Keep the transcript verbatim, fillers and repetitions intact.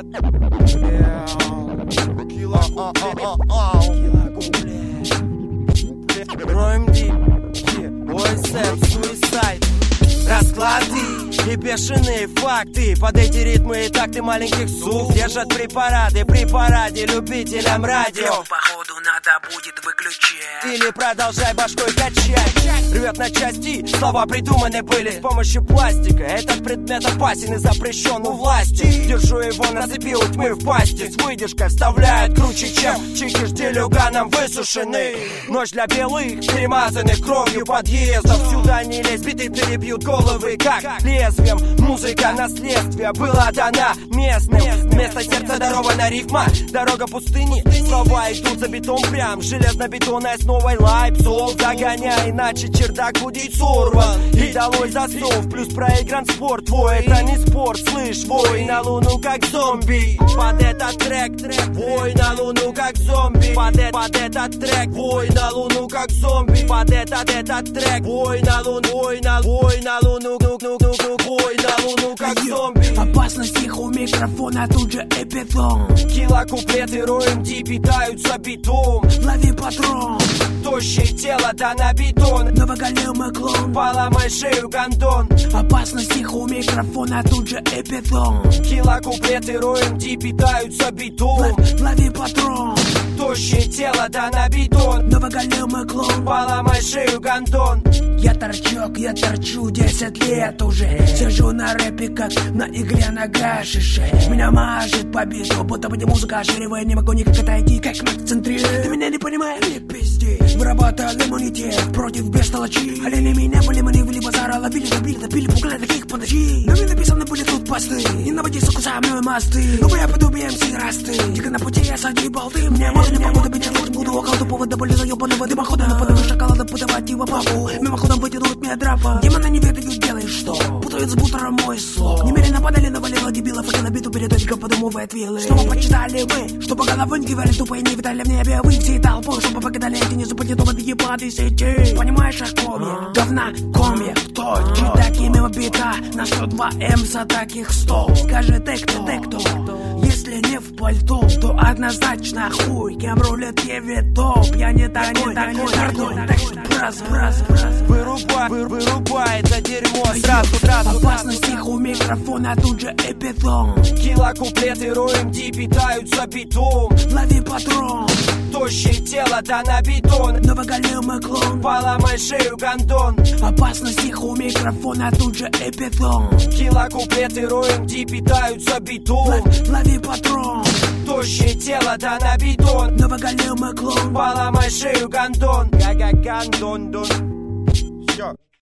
Роем дип, ОСМ, суицайд. Расклады и бешеные факты. Под эти ритмы и такты маленьких сук держат препараты при параде любителям радио. Походу надо будет выключать или продолжай башкой качать. Рвет на части, слова придуманы были с помощью пластика. Этот предмет опасен и запрещен у власти. Держу его на цепи у тьмы в пасти. С выдержкой вставляет круче, чем чики жделюганом высушены. Ночь для белых, перемазанных кровью подъездов. Сюда не лезь, биты перебьют головы как лезвием. Музыка наследствия была дана местным. Вместо сердца дарована рифма. Дорога пустыни, слова идут за бетон прям. Железно-бетонной основой лайп, сол загоняй, иначе чердак будет сорван. И долой засов, плюс проигран спорт. Твой это не спорт, слышь, вой на луну как зомби. Под этот трек, трек, вой на луну как зомби. Под, э, под этот трек, вой на луну как зомби. Под этот, этот трек, вой на луну, вой на, вой на луну, ну, ну, ну, ну, вой на луну как зомби. Опасность их у микрофона, тут же эпитон. Кило куплеты роем, ди питаются битом. Лови патрон. Тощее тело, да на бетон. Новоголемый клон. Поломай шею, гондон. Опасность их у микрофона, тут же эпитон. Кило куплеты роем, ди питаются битом. Лови патрон. Тощее тело, да на бетон. Новоголемый клон. Поломай шею, гондон. Я торчок, я торчу десять лет уже. Сижу на рэпе, как на игле на гашише. Меня мажет по биту, будто бы не музыка оширивая. Не могу никак отойти, как в центре. Ты меня не понимаешь, не пизди. Выработал иммунитет против бестолочи. Олени меня были, мы не были базара. Ловили, добили, топили, пугали таких подачи. Но мне написаны были тут посты. Не наводи, сука, со мной мосты. Ну я пойду би эм си расты. Дико на пути я сади болты. Мне можно не погода, бить лучше буду около тупого до боли заебанного дымохода. Наподобие шоколада подавать его папу. Мимоходом вытянут меня драпа. Демоны не ведают, делаешь что? Путают с бутером мой слог. Немерено подали, навалило дебилов. И на биту передочка подумывает виллы. Снова почитали вы, что по головам кивали тупые. Не видали в небе вы всей толпой. Чтобы покидали эти не западет от ебаной сети. Понимаешь, о ком я? Говна, комья, кто? Чудаки мимо бита. На сто два эм за таких сто. Скажи ты кто, ты кто? Если не в пальто, то однозначно хуй. Кем рулит евитоп? Я не такой, такой, такой. Так что браз, браз, браз. Вырубай, вы, вырубай это дерьмо сразу, сразу. Опасность их у микрофона, тут же эпитон. Кило куплеты роем, ди питаются битом. Лови патрон. Тощее тело, да на бетон. Новоголемый клон. Поломай шею, гондон. Опасность их у микрофона, тут же эпитон. Кило куплеты роем, ди питаются битом. Лови патрон. Тощее тело, да на бетон. Новоголемый клон. Поломай шею, гондон. Га-га, гондон, дон. Всё.